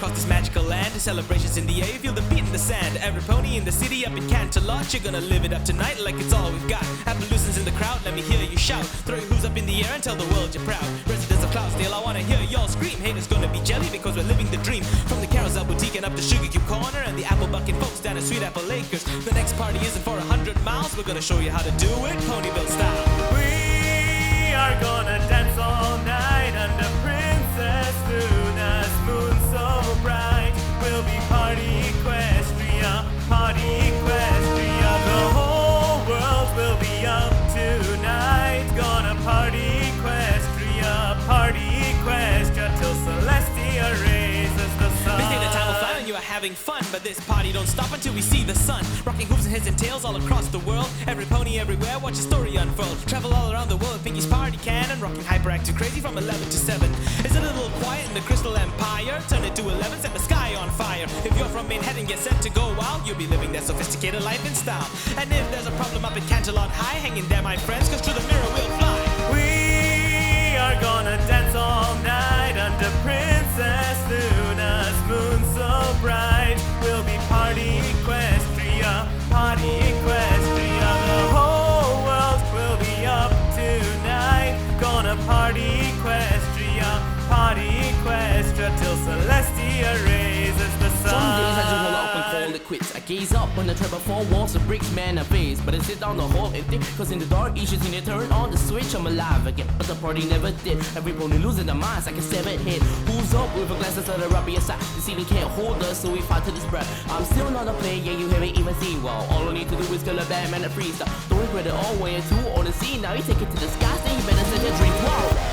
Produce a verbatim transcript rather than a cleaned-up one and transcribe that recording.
across this magical land. Celebrations in the air, you feel the beat in the sand. Every pony in the city up in Canterlot, you're gonna live it up tonight like it's all we've got. Appaloosans in the crowd, let me hear you shout. Throw your hooves up in the air and tell the world you're proud. Residents of Cloudsdale, I wanna hear y'all scream. Haters gonna be jelly because we're living the dream. From the Carousel Boutique and up to Sugar Cube Corner and the apple bucking folks down at Sweet Apple Acres. The next party isn't for a hundred miles, we're gonna show you how to do it Ponyville style. We are gonna dance all night under Princess Luna's moon so bright. We'll be party Equestria, party Equestria. The whole world will be up tonight. Gonna party Equestria, party Equestria till Celestia raises the sun. They say the time will fly when you are having fun, but this party don't stop until we see the sun. Rocking hooves and heads and tails all across the world. Every pony everywhere, watch a story unfold. Travel all around the world, Pinky's party cannon. Rocking hyperactive crazy from eleven to seven. Is it a little quiet in the Crystal Empire? Turn it to eleven, set the sky on fire. If you're from Main Head and get set to go wild, you'll be living that sophisticated life in style. And if there's a problem up in Canterlot High, hang in there my friends, cause through the mirror we'll fly. We are gonna dance all night under Princess Luna's moon so bright. We'll be party Equestria, party Equestria. The whole world will be up tonight. Gonna party Equestria, party Equestria till Celestia raises the sun. Some days I just roll up and call it quits. I gaze up when the tread four walls of bricks man I face. But I sit down the hall and think, cause in the dark each is in it turn on the switch, I'm alive again. But the party never did. Every pony losing their minds like a severed head. Who's up with a glance to the rubby aside? The ceiling can't hold us, so we fight to this breath. I'm still not a player, yeah, you haven't even seen. Well, all I need to do is kill a bad man and freestyle. Don't regret it all when you're too on the scene. Now you take it to the sky, then you better set your dreams. Whoa!